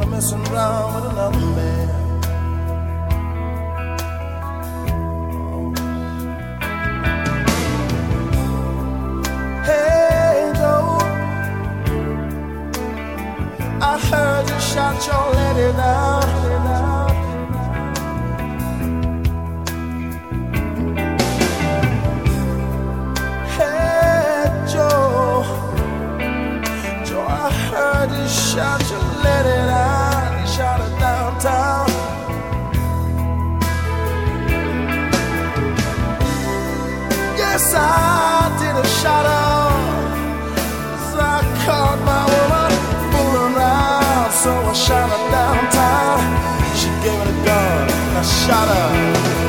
messing around with another man. Hey Joe, I heard you shot your lady down. Shot your lady down, shot her downtown. Yes, I did a shot her, 'cause I caught my woman fooling around. So I shot her downtown. She gave me the gun, I shot her.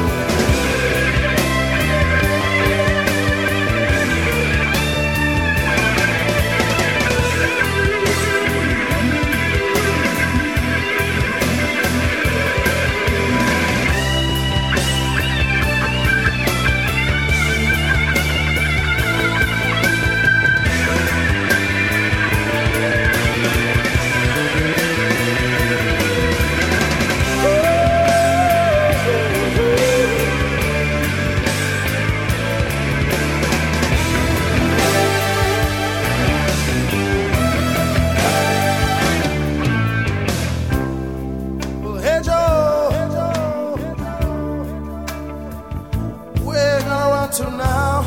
To now,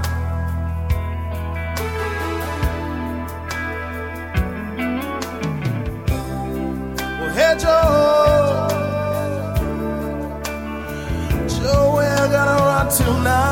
well, hey Joe, we're gonna run to now.